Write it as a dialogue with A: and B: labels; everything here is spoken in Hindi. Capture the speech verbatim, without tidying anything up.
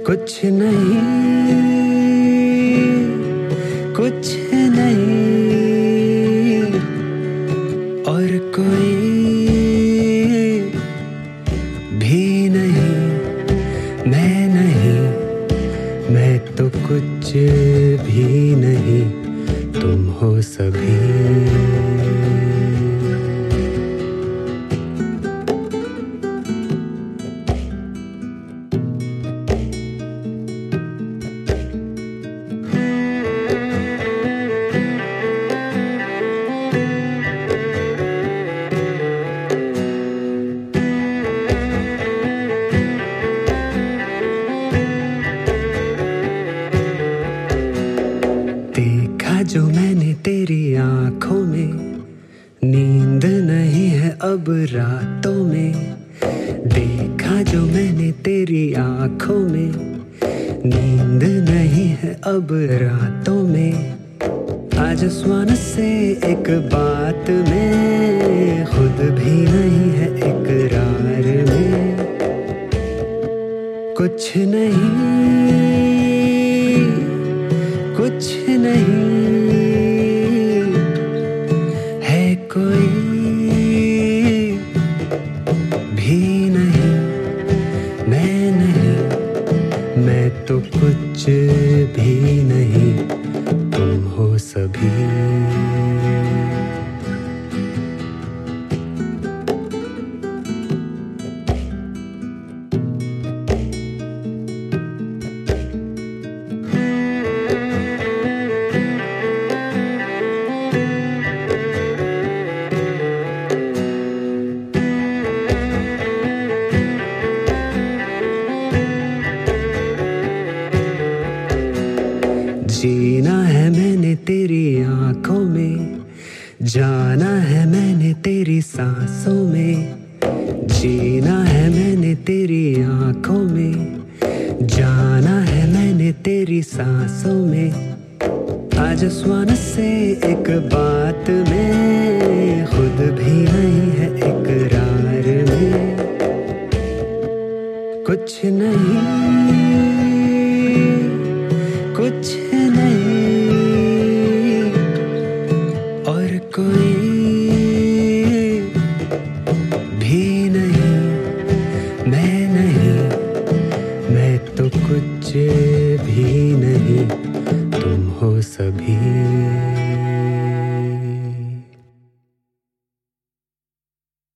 A: कुछ नहीं, कुछ नहीं, और कोई भी नहीं, मैं नहीं, मैं तो कुछ भी नहीं, तुम हो सभी। देखा जो मैंने तेरी आंखों में, नींद नहीं है अब रातों में। देखा जो मैंने तेरी आंखों में, नींद नहीं है अब रातों में। आज स्वान से एक बात में, खुद भी नहीं है इकरार में। कुछ नहीं, कुछ नहीं, है कोई भी नहीं, मैं नहीं, मैं तो कुछ भी नहीं, तुम हो सभी। जीना है मैंने तेरी आंखों में, जाना है मैंने तेरी सांसों में। जीना है मैंने तेरी आंखों में, जाना है मैंने तेरी सांसों में। आज स्वान से एक बात में, खुद भी नहीं है इकरार में। कुछ नहीं, कुछ नहीं, और कोई भी नहीं, मैं नहीं, मैं तो कुछ